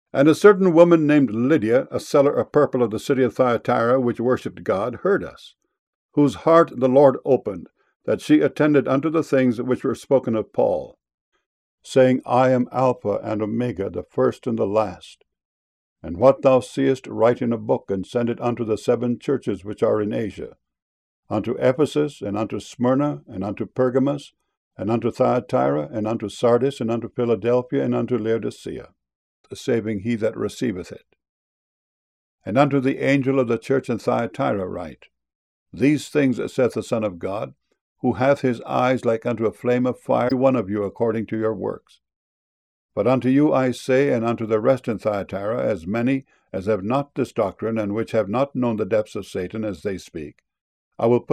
And a certain woman named Lydia, a seller of purple of the city of Thyatira, which worshipped God, heard us, whose heart the Lord opened, that she attended unto the things which were spoken of Paul, saying, I am Alpha and Omega, the first and the last. And what thou seest, write in a book, and send it unto the 7 churches which are in Asia, unto Ephesus, and unto Smyrna, and unto Pergamos, and unto Thyatira, and unto Sardis, and unto Philadelphia, and unto Laodicea, saving he that receiveth it. And unto the angel of the church in Thyatira write, These things saith the Son of God, who hath his eyes like unto a flame of fire, every one of you according to your works. But unto you I say, and unto the rest in Thyatira, as many as have not this doctrine, and which have not known the depths of Satan as they speak, I will put